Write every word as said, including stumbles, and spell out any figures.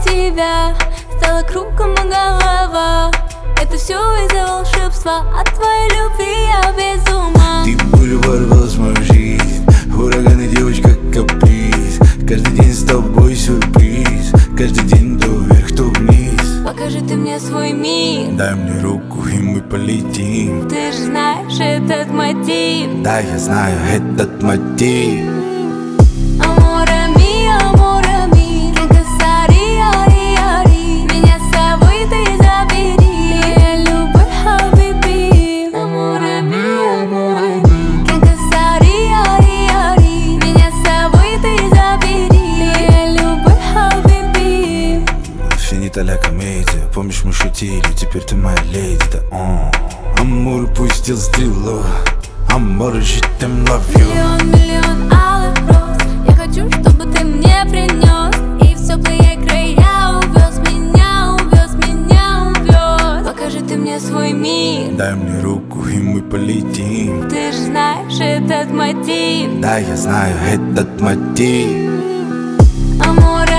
тебя стала кругом голова. Это все из-за волшебства, от твоей любви я без ума. Ты пулю ворвалась в мою жизнь, ураган и девочка каприз. Каждый день с тобой сюрприз, каждый день то вверх, то вниз. Покажи ты мне свой мир, дай мне руку и мы полетим. ты же знаешь этот мотив. Да, я знаю этот мотив. Аморе ми, аморе ми, que casari, ари, ари. Меня с собой ты забери, ты любовь, хабиби. Аморе ми, аморе ми, que casari, ари, ари. Меня с собой ты забери, ты любовь, хабиби. Финита ля комедия, помнишь мы шутили, теперь ты моя леди, да о. Амур пустил стрелу, амор, je t'aime, love you. Миллион, миллион алых роз, я хочу, чтобы ты мне принес и в теплые края увез меня, увез меня, увез. Покажи ты мне свой мир, дай мне руку и мы полетим. ты же знаешь этот мотив. Да, я знаю этот мотив. Аморе